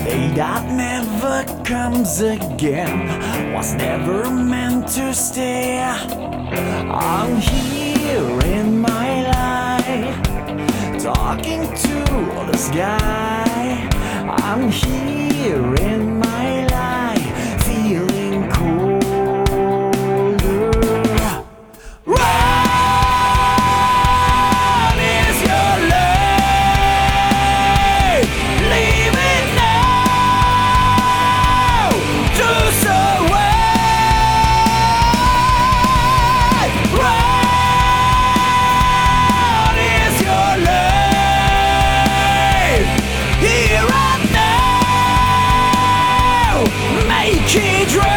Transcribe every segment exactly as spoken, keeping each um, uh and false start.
day that never comes again was never meant to stay. I'm here in my life, talking to the sky. I'm here in my life, feeling colder. What is your life? Leave it now. Do so well. What is your life? Here and now. Make it right.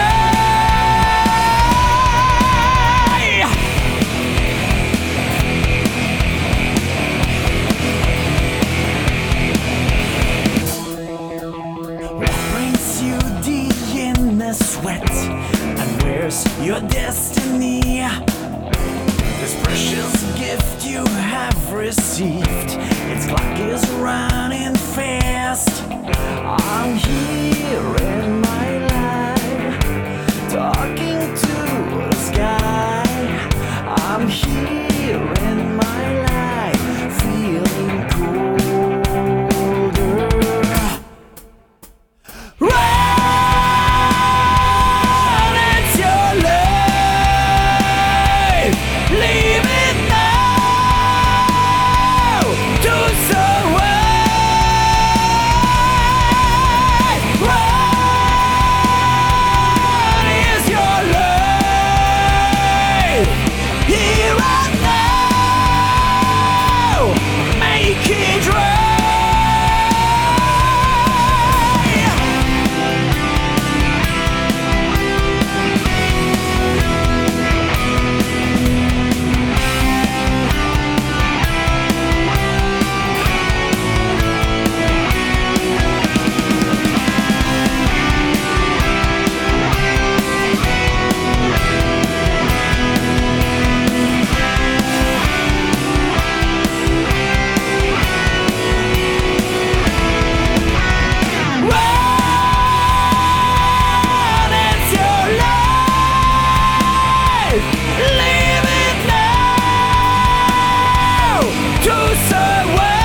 You the inner sweat, and where's your destiny? This precious gift you have received, its clock is running fast. I'm here in my life, talking to the sky. I'm here in my life, feeling colder. Leave it now. Do so well. What is your life? Here and now. Make it right. Leave it now. Do so well.